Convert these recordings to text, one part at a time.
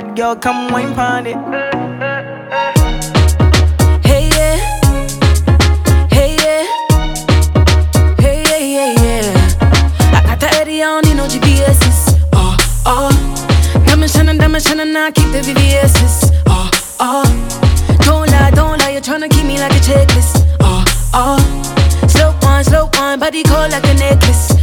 Bad girl, come wine pon it. Hey yeah, hey yeah, hey yeah, yeah, yeah. I got the Eddie, I don't need no GPS's. Diamond shining, I keep the VVS's. Don't lie, you're tryna keep me like a checklist. Slow wine, body cold like a necklace.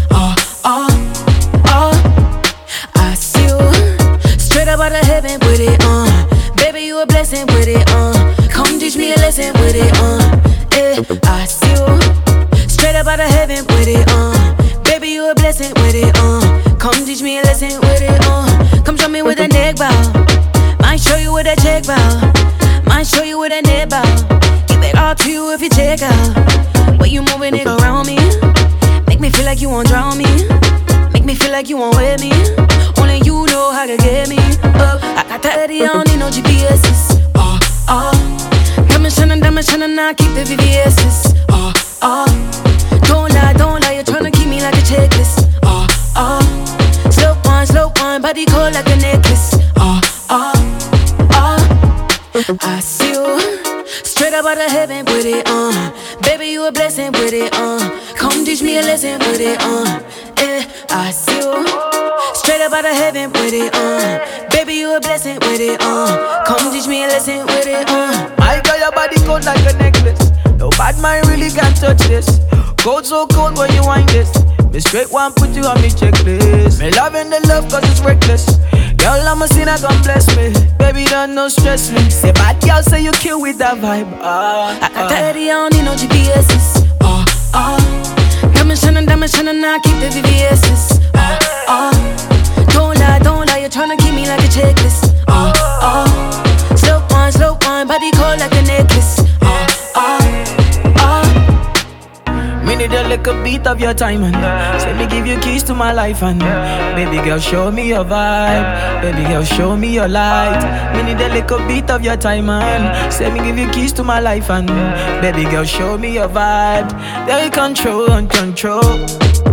I see you straight up out of heaven with it, baby, you a blessing with it, come teach me a lesson with it, I see you straight up out of heaven with it, baby, you a blessing with it, come teach me a lesson with it, come show me with a neck bow. Might show you with a check bow. Might show you with a net bow. Give it all to you if you check out. Way you moving it around me. Make me feel like you won't drown me. Make me feel like you won't wear me. Only you know how to get me up. I got the Eddie, I don't need no GPS's. Diamond shining, I keep the VVS's. Don't lie, you're tryna keep me like a checklist. Slow wine, body cold like a necklace. I see you straight up out of heaven with it, baby, you a blessing with it, come teach me a lesson with it, I see you straight up out of heaven with it, baby, you a blessing with it, come teach me a lesson with it, I got your body cold like a necklace. No bad mind really can't touch this. Cold so cold when you wind this. Me straight one put you on me checklist. Me loving the love cause it's reckless. Girl, I'm a sinner, God bless me. Baby, don't no stress me. Say bad girl, say you kill with that vibe. I got the Eddie, I don't need no GPS's. Diamond shining, I keep the VVS's. Don't lie, you're tryna keep me like a checklist. Slow wine, body cold like a necklace. Me need a little beat of your time and say me give you keys to my life and baby girl show me your vibe. Baby girl show me your light. Me need a little beat of your time and say me give you keys to my life and baby girl show me your vibe. Take control and control.